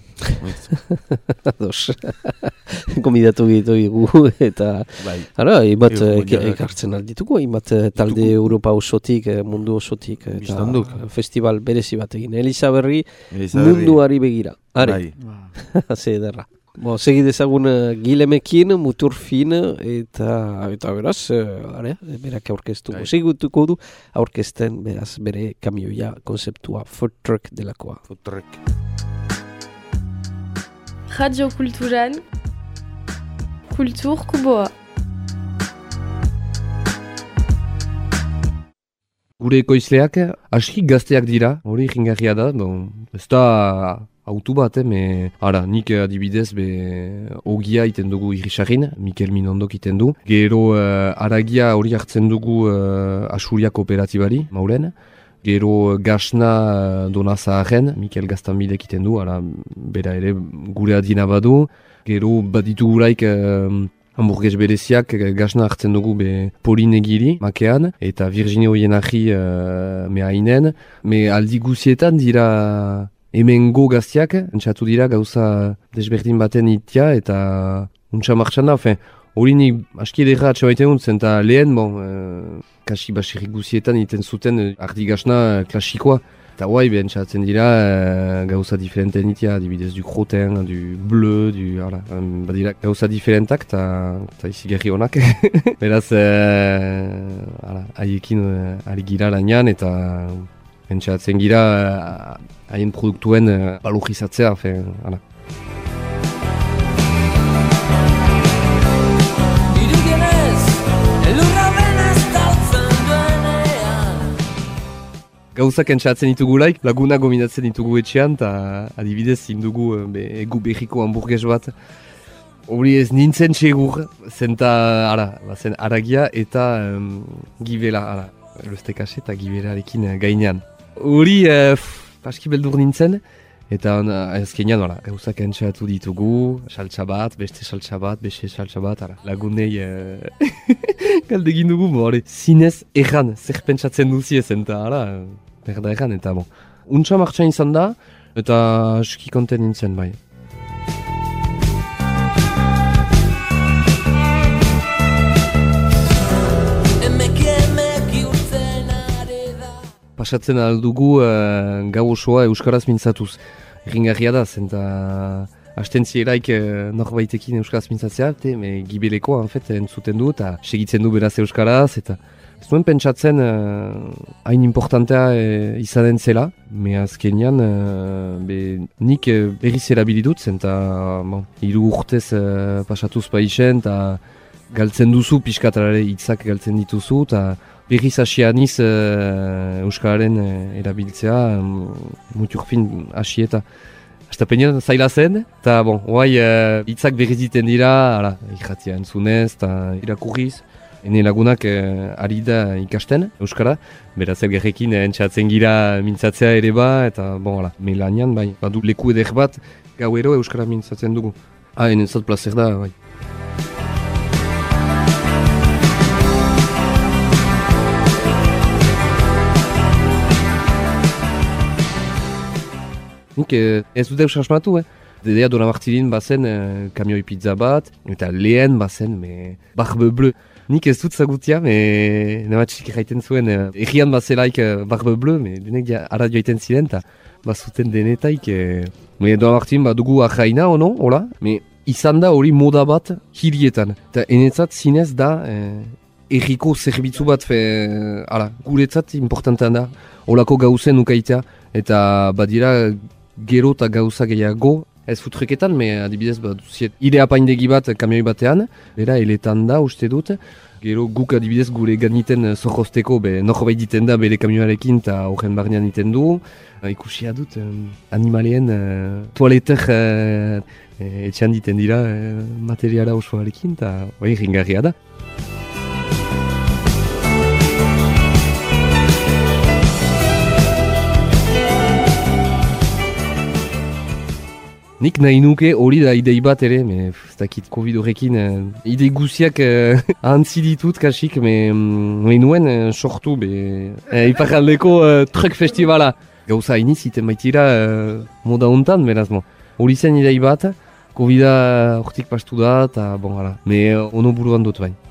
Ados. Gomidatu ditugu eta... Bai. Ara, imat Egun ek- mundialak. ekartzen aldituko, imat eh, talde Europa osotik, eh, mundu osotik, eta Biztanduk. festival berezi bat egin. Elizaberri Elizaberri. munduari begira. Are, Bai. ze ederra. Bo, segi dezagun uh, gilemekin, muturfin, eta, eta beraz, uh, are, berak aurkeztu. Bai. Segituko du aurkezten, beraz, bere kamioia konzeptua food truck delakoa. Fotrek. Radio Kulturan, Kultur Kuboa. Gure ekoizleak aski gazteak dira, hori jingarria da, bon, ez da autu bat, eh, me, ara, nik adibidez be ogia iten dugu Irisarrin, Mikel Minondok iten du. Gero uh, aragia hori hartzen dugu uh, Asuria kooperatibari, maulen. Gero gasna uh, Donazaharen, Mikel Gaztanbidek iten du, ara, bera ere gure adina badu. Gero baditu guraik uh, hamburgues bereziak gasna hartzen dugu be Polinegiri, makean, eta Virginie Oienahi uh, mehainen. Me aldi guzietan dira hemengo gaztiak, entxatu dira gauza desberdin baten itia, eta untsa martxan da, fin, hori nik aski edera atxamaiten dut, zenta lehen, bon, uh, kasi basirrik guzietan iten zuten uh, ardi gasna klasikoa. Eta guai, behen txatzen dira uh, gauza diferenten itia, adibidez du kroten, du bleu, du, hala, um, badira gauza diferentak, eta izi gerri honak. Beraz, uh, hala, haiekin uh, ari gira lanian, eta entxatzen gira haien uh, produktuen uh, valorizatzea, fe, hala. Gauzak entxatzen ditugulaik, laguna gominatzen ditugu etxean, eta adibidez zindugu be, egu behiko hamburgues bat. Hori ez nintzen txegur, zenta, ara, zen aragia eta um, gibela, ara, lostekase eta gibelarekin uh, gainean. Hori, uh, paski beldur nintzen, Eta azkenean, voilà, gauzak entxatu ditugu, saltsa bat, beste saltsa bat, beste saltsa bat, ara. Lagunei uh, galdegin dugu, bo, hori, zinez erran, zer pentsatzen duziez, eta, ara, berda erran, eta, bon. Untsa martxan izan da, eta aski konten nintzen, bai. Pasatzen aldugu uh, gau osoa euskaraz mintzatuz. Ringarria da, zenta astentzieraik uh, norbaitekin euskaraz mintzatzea, te, me gibeleko, en fet, entzuten du, eta segitzen du beraz euskaraz, eta ez duen pentsatzen hain uh, importantea uh, izanen zela, me azkenean uh, be, nik uh, berriz erabilidut, zenta bon, hiru urtez uh, pasatuz paixen, eta galtzen duzu, pixkatarare hitzak galtzen dituzu, eta berriz hasianiz uh, euskararen uh, erabiltzea, um, muturfin hasieta. Astapenean zaila zen, eta bon, oai hitzak uh, berriz diten dira, ala, irratia entzunez, eta irakurriz. Ene lagunak uh, ari da ikasten, euskara, beraz elgerrekin uh, entxatzen gira mintzatzea ere ba, eta bon, ala, melanian, bai, badu leku eder bat, gauero euskara mintzatzen dugu. Ah, enentzat placer da, bai. Nik ez dut eus asmatu, eh? Dedea Dona Martirin bazen eh, kamioi pizza bat, eta lehen bazen, me, barbe bleu. Nik ez dut zagutia, me, namatxik erraiten zuen, eh, errian bazelaik eh, barbe bleu, me, denek ja, ara joaiten ziren, eta bazuten denetaik, eh, me, Dona Martirin badugu arraina, ono, hola, me, izan da hori moda bat hirietan. Eta enetzat zinez da, eh, erriko zerbitzu bat, fe, ala, guretzat importantean da, holako gauzen ukaitea, eta badira, gero eta gauza gehiago, ez futreketan, me adibidez bat duziet ire apaindegi bat kamioi batean, bera eletan da uste dut, gero guk adibidez gure ganiten zorrozteko, be norbait diten da bere kamioarekin eta horren barnean iten du, ikusia dut um, animalien uh, toaleter uh, etxean diten dira uh, materiala osoarekin, eta bai ringarria da. Nik nahi nuke hori da idei bat ere, me, ez dakit Covid horrekin, uh, idei guziak uh, ahantzi ditut kasik, me, me nuen uh, sortu, be, uh, iparaldeko uh, truck festivala. Gauza iniz iten baitira uh, moda hontan, beraz, mo. Hori zen idei bat, Covida hortik pastu da, eta bon, hala, me uh, ono buruan dut bai.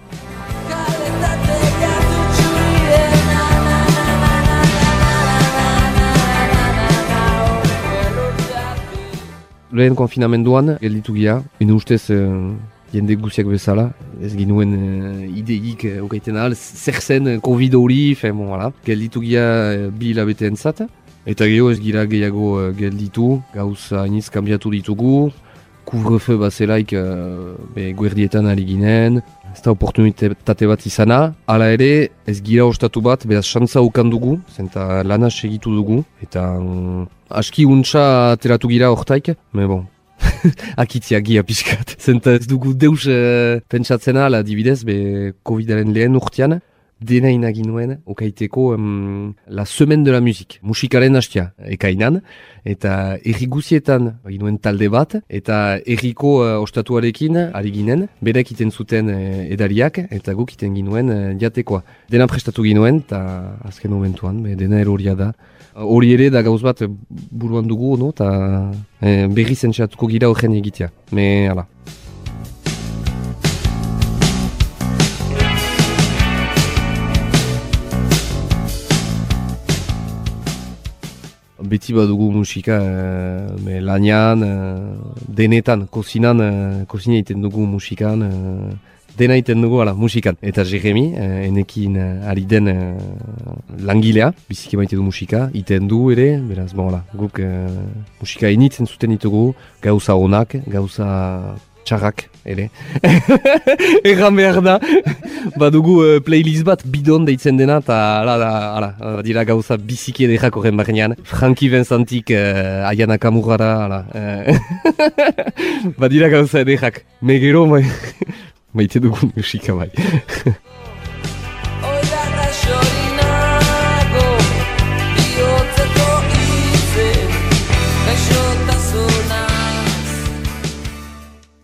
Lehen konfinamenduan, gelditu gira, ene ustez uh, jende guziak bezala, ez ginuen uh, ideik uh, okaiten ahal, zer zen uh, Covid hori, fe, bon, voilà. Gelditu gira uh, bi hilabeteen zat, eta geho ez gira gehiago uh, gelditu, gauza iniz kambiatu ditugu, couvre-feu bazelaik uh, guerdietan ari ginen, ez da oportunitate bat izana, hala ere ez gira ostatu bat, beraz xantza ukan dugu, zenta lana segitu dugu, eta um, aski untsa ateratu gira hortaik, me bon, akitzia gia pixkat. Zenta ez dugu deus uh, pentsatzen ala adibidez, be Covidaren lehen urtean, dena inagin nuen, okaiteko um, la semaine de la musique, musikaren hastia, ekainan, eta erri guzietan ginuen talde bat, eta erriko uh, ostatuarekin ari ginen, berek iten zuten uh, edariak, eta guk iten ginuen uh, jatekoa. Dena prestatu ginuen, eta azken momentuan, be, dena eroria da. Hori ere da gauz bat buruan dugu, no? Ta eh, berri zentsatuko gira horren egitea. Me, ala. Beti badugu musika, eh, lanian, eh, denetan, kozinan, eh, kozina iten dugu musikan, eh, dena iten dugu, ala, musikan. Eta Jeremy, eh, enekin eh, ari den eh, langilea, biziki maite du musika, iten du ere, beraz, bon, ala, guk eh, musika initzen zuten ditugu, gauza onak, gauza txarrak, ere. Erran behar da, badugu uh, playlist bat bidon deitzen dena, eta ala, ala, ala, dira gauza biziki edekak horren barnean. Frankie Vincentik, uh, Ayana Kamurara, ala. Uh, badira gauza edekak. Megero, mai... maite dugu musika bai. Oida da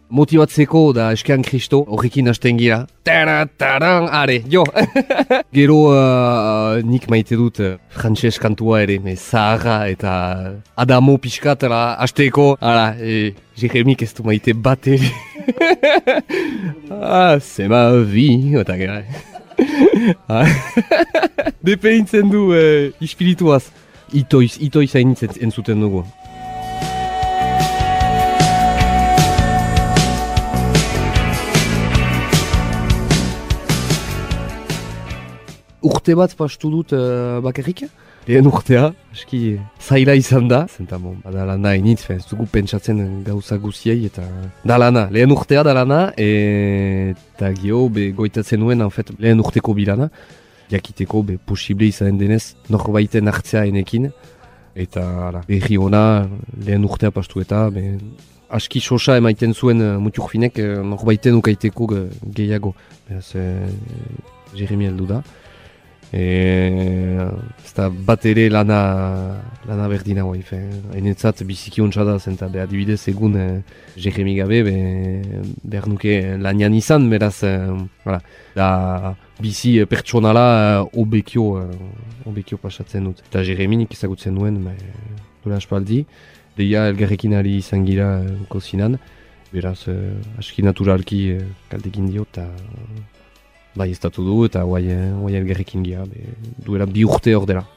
motibatzeko da eskean kristo, horrekin hasten gira. Tara-taran, are, jo! Gero uh, nik maite dut uh, frantses kantua ere, me zaharra eta Adamo pixkatara hasteko, ara, e, Jeremik ez du maite bat ere. Ah, c'est ma vie, eta gara. Depeintzen du uh, ispirituaz. Itoiz, itoiz hainitz entzuten dugu. Urte bat pastu dut uh, bakarrik, lehen urtea, aski zaila izan da, zenta bon, da lana initz, ez dugu pentsatzen gauza guziei, eta da lana, lehen urtea da lana, eta gio, be, goitatzen nuen, en fait, lehen urteko bilana, jakiteko, be, posible izan denez, norbaiten hartzea enekin, eta ala, berri ona, lehen urtea pastu eta, be, aski sosa emaiten zuen uh, muturfinek, uh, norbaiten ukaiteko uh, gehiago, beraz, uh, Jeremi heldu da. Ez da bat ere lana, lana berdina guai, hainetzat biziki ontsa da, zenta be adibidez egun eh, Jeremi gabe, be, behar nuke lanian izan, beraz, eh, voilà, da bizi eh, pertsonala eh, obekio, eh, obekio pasatzen dut. Eta Jeremi nik ezagutzen nuen, be, dola aspaldi, deia elgarrekin ari izan gira eh, kozinan, beraz, eh, aski naturalki eh, kaldekin dio, eta bai ez datu du eta guai, guai elgerrekin gira, duela bi urte hor dela.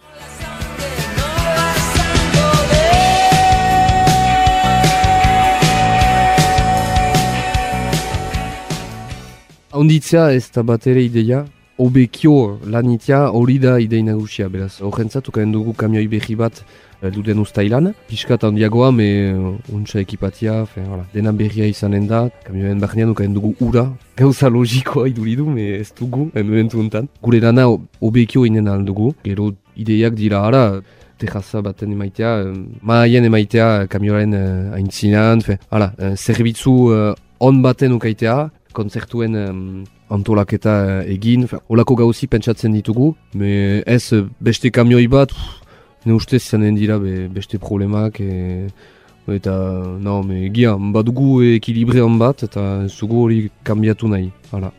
Haunditzea ez da bat ere ideia, obekio lanitia hori da idei nagusia, beraz. Horrentzat, ukaen dugu kamioi berri bat duden ustailan, pixkat handiagoa, me untsa ekipatia, fe, voilà, dena berria izanen da, kamioen barnean ukaen dugu ura, gauza logikoa iduridu, me ez dugu, momentu untan. Gure lana obekio inen aldugu, gero ideiak dira ara, terraza baten emaitea, maien emaitea kamioaren uh, aintzinan, fe, hala, uh, zerbitzu uh, on baten ukaitea, kontzertuen um, antolaketa uh, egin, fe, olako gauzi pentsatzen ditugu, me ez uh, beste kamioi bat, pff, ne ustez izanen dira be, beste problemak, e, eta no, me, gia, badugu ekilibrean bat, eta zugu hori kambiatu nahi, hala.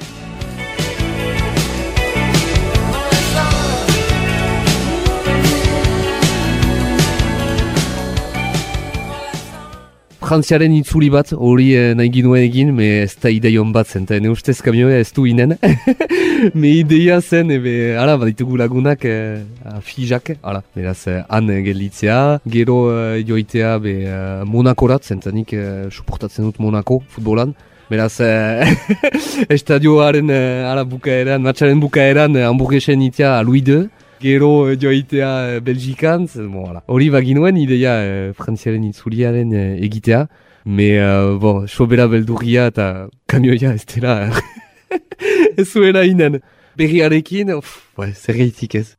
Frantziaren itzuli bat, hori eh, nahi ginuen egin, me ez da ideion bat zen, eta ne ustez kamioa ez du inen. Me ideia zen, ebe, ara, baditugu lagunak, eh, fijak, ara, beraz, eh, han gelditzea, gero eh, joitea, be, eh, Monakorat, zentanik, eh, suportatzen dut Monako, futbolan. Beraz, eh, estadioaren, eh, ara, bukaeran, matxaren bukaeran, eh, hamburguesen itea Louis deux. Gero uh, joitea uh, Belgikan, bon, hori baginuen ideia uh, frantziaren itzuliaren uh, egitea, me, uh, bon, sobera beldurria eta kamioia ez dela, ez zuela inen. Berriarekin, ouais, zer gaitik ez.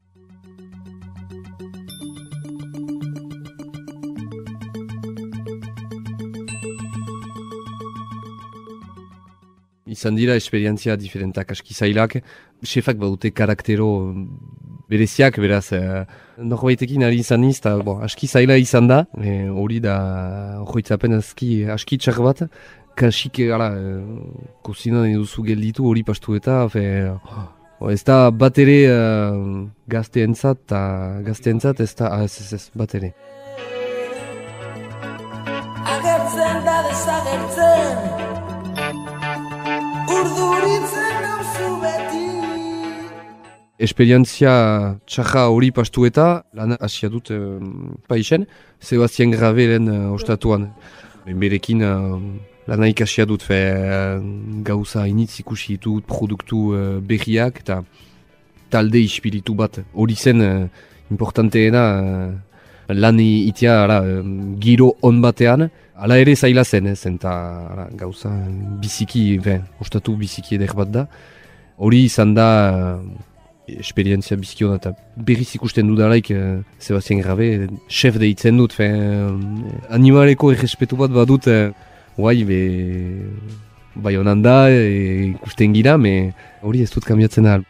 Izan dira esperientzia diferentak aski zailak, xefak badute karaktero bereziak, beraz, eh, norbaitekin ari izan iz, eta bon, aski zaila izan da, hori e, da horretzapen aski, aski txar bat, kasik, ala, e, kozinan eduzu gelditu hori pastu eta, fe, oh, ez da bat ere uh, gazteentzat, eta gazteentzat ez da, ah, ez, ez, ez, bat ere. Agertzen da desagertzen, urduritzen nauzu beti. Esperientzia txarra hori pastu eta lan hasia dut uh, paixen, Sebastien Gravelen uh, ostatuan. Berekin uh, lan ikasia dut fe, uh, gauza initz ikusi ditut, produktu uh, berriak eta talde ispiritu bat. Hori zen uh, importanteena uh, lan itia ara, uh, giro on batean. Hala ere zaila zen, eh, eta ara, gauza biziki, fe, ostatu biziki eder bat da. Hori izan da uh, esperientzia biziki hona eta berriz ikusten dudalaik uh, Sebastien Grave, chef deitzen dut, fe, uh, animaleko errespetu bat badut, uh, guai, be, bai honan da, e, ikusten gira, me hori ez dut kambiatzen ahal.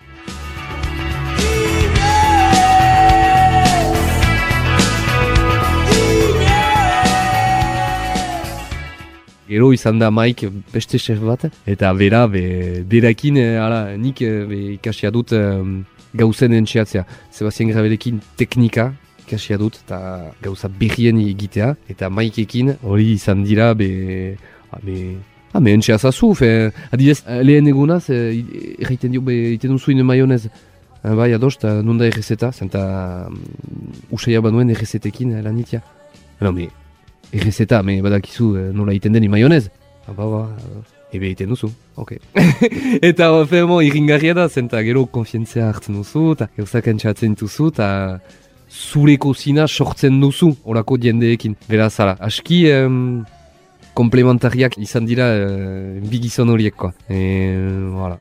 Gero izan da Maik beste chef bat, eta bera, be, berakin, e, ala, nik e, be, ikasia dut um, gauzen entxeatzea. Sebastien Graberekin teknika ikasia dut, eta gauza berrien egitea, eta Maikekin hori izan dira, be, be Ah, me entxeazazu, fe, adidez, lehen egunaz, erraiten dio, egiten duzu ino maionez. Bai, ados, eta nunda errezeta, zenta um, usaia banuen errezetekin lan itia. No, me, errezeta, me badakizu nola egiten deni maionez. Ah, ba, ba, ebe egiten duzu, ok. Eta, fe, mo, irringarria da, zenta gero konfientzia hartzen duzu, eta gauzak entxeatzen duzu, eta zure kozina sortzen duzu, orako jendeekin. Beraz, ala, aski... Um, komplementariak izan dira uh, bigizon horiek, koa. E, voilà.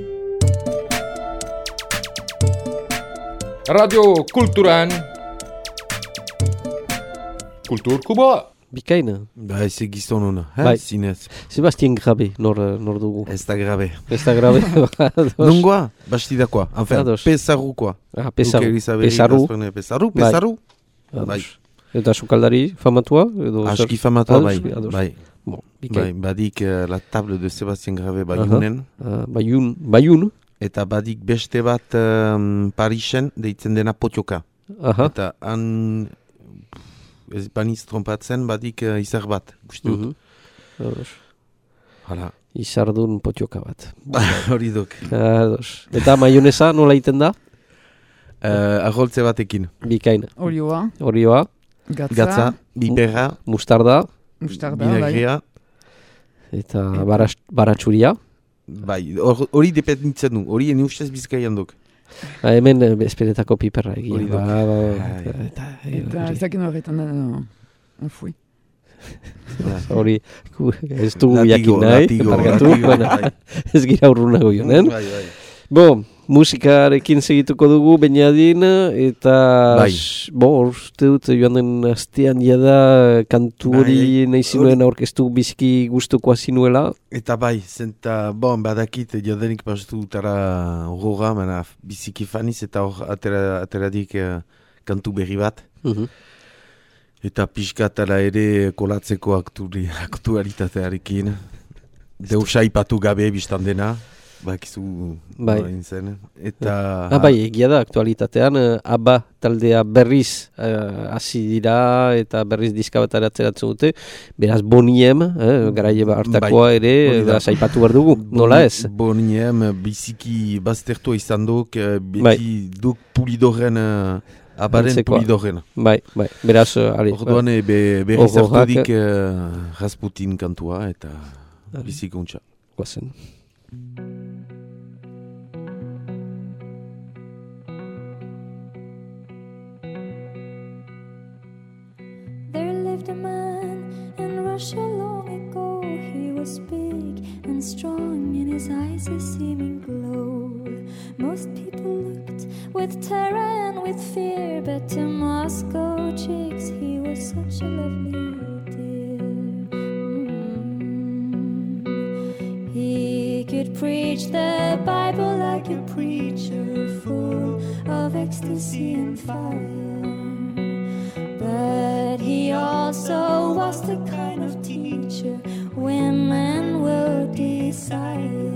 Radio Kulturan Kultur Kuboa. Bikaina. Ba, ez egizon hona, eh? Bai. Zinez. Sebastien Grabe, nor, nor dugu. Ez da grabe. Ez da Grabe. Nungoa? Bastidakoa. Enfin, Ados. Pesarukoa. Ah, Pesaru. Pesaru. Pesaru. Pesaru, Pesaru. Bai. Eta sukaldari famatua? Edo Aski famatua, bai. Ados. Bai. Bon, bai, badik uh, la table de Sebastien Grabe baiunen. Uh -huh. uh, baiun, baiun. Eta badik beste bat um, Parisen deitzen dena Potioka. Aha. Eta han, ez baniz trompatzen, badik uh, izar bat, guzti dut. Uh -huh. Hala. Izardun Potioka bat. Hori duk. Ados. Eta maionesa nola egiten da? Uh, Arroltze batekin. Bikaina. Olioa, Orioa, gatza, Gatza, biberra, mustarda, mustarda, bai. vinagrea. eta baras, baratsuria. Bai, hor- hori dependitzen du, hori eni ustez Bizkaian duk. Ha, hemen eh, esperetako piperra egia. Hori duk. Ba, ba, ba, Ai. eta, eta, Eta ez dakit horretan da, no, onfui. hori ku- ez dugu Latigo, jakin nahi, latigo, barkatu, latigo, baina bai. ez gira urrunago jonen. Bai, bai. Bo, musikarekin segituko dugu Beñadin, eta Bai. s- bo, uste dut joan den astean jada kantu hori Bai, nahi zinuen aurkeztu biziki gustukoa zinuela. Eta bai, zenta, bon, badakit, jadenik pastu dutara horroga, mana biziki faniz, eta hor atera, ateradik eh, kantu berri bat. Mhm. Eta pixkatara ere kolatzeko akturi, aktualitatearekin. Deus aipatu gabe biztan dena, bakizu Bai. nola egin zen. Eta... Ah, bai, egia da, aktualitatean, eh, ABBA taldea berriz eh, hasi dira eta berriz diska bat atzeratzen dute. Beraz, Boniem, eh, garaile hartakoa Bai, ere, hori da. beraz, aipatu behar dugu, nola ez? Boniem, biziki baztertua izan duk, eh, beti Bai. duk pulidorren, uh, abaren Antzekoa. pulidorren. Bai, bai, beraz, eh, ari, Orduan, eh, be, berriz Horrogak- hartu dik uh, Rasputin kantua, eta Ari. biziki untxa. guazen. There lived a man in Russia long ago. He was big and strong, in his eyes a seeming glow. Most people looked with terror and with fear, but to Moscow chicks he was such a lovely dear. Mm. He could preach the Bible like a preacher, full of ecstasy and fire. But he also was the kind of teacher women will desire.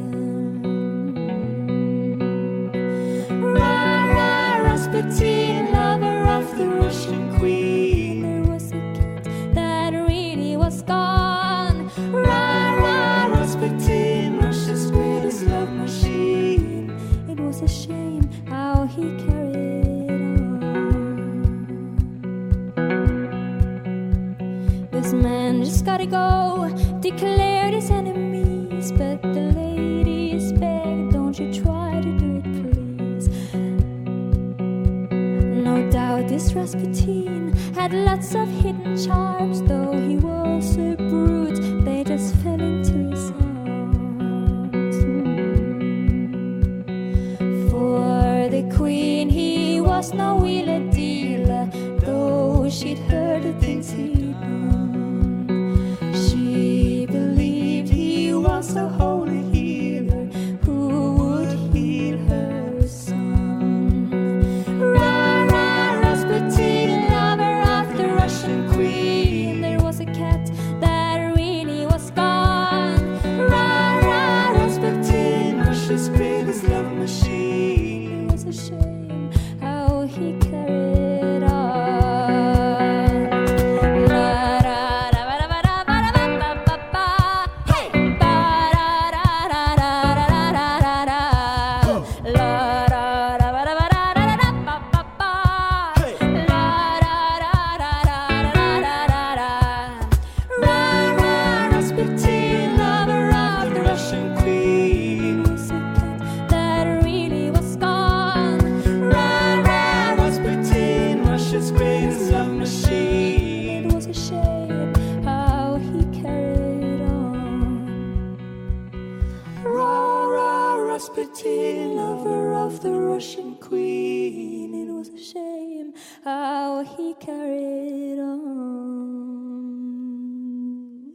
Ra, ra, Rasputin, lover of the Russian queen. There was a cat that really was gone. Ra, ra, Rasputin, Russia's greatest love machine. It was a shame how he carried on. This man just gotta go, declared his enemies, but the ladies begged, don't you try to do it, please. No doubt this Rasputin had lots of hidden charms, though he was a brute, they just fell into his arms. Hmm. For the queen he was no wheeler dealer, though she'd heard the things he'd done. She believed he was a holy healer who would heal her son. Ra, ra, Rasputin, lover of the Russian queen. There was a cat that really was gone. Rasputin, lover of the Russian queen. It was a shame how he carried on.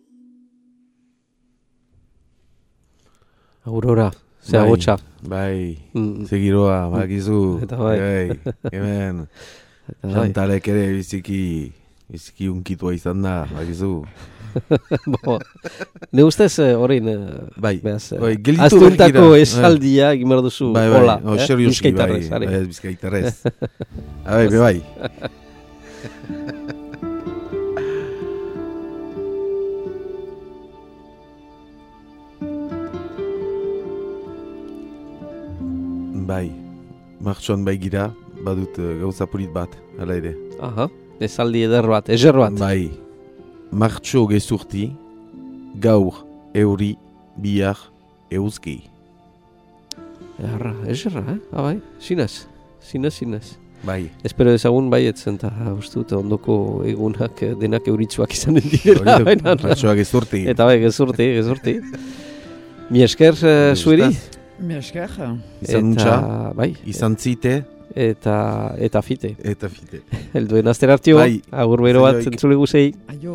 Aurora, ze agotxa. Bai, Mm. ze giroa, bakizu. Eta bai. Bai, hemen. Chantalek ere biziki, biziki unkitua izan da, bakizu. Bo, ne ustez horrein, eh, Bai, behaz, bai, gelditu aztuntako bergira. esaldia egin behar duzu, Bai, bai, hola, no, eh? serioski, bai, Bizkaitarrez, are. bai, bizkaitarrez. Bai, bai, bai. Bai, martxoan bai gira, badut uh, gauza polit bat, hala ere. Aha, esaldi eder bat, ezer bat. Bai, martxo gezurti, gaur euri, bihar euski. Erra, ezerra, eh? Ah, bai, sinaz, sinaz, sinaz. Bai. Espero ezagun bai etzen, eta uste dut ondoko egunak eh, denak euritzuak izanen direla. Hori da, baina- martxoa gezurti. Eta bai, gezurti, gezurti. Mi esker uh, zueri. Mi esker. Izan untxa, bai, izan zite, eta, eta fite. eta fite. Helduen aster hartio, Bai. agur bero bat Zaioik. entzule guzei. Aio.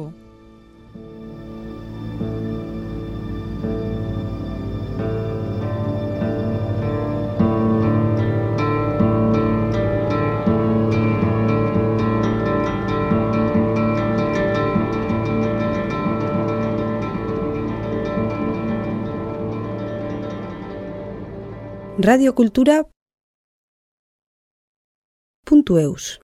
radiokultura puntu eus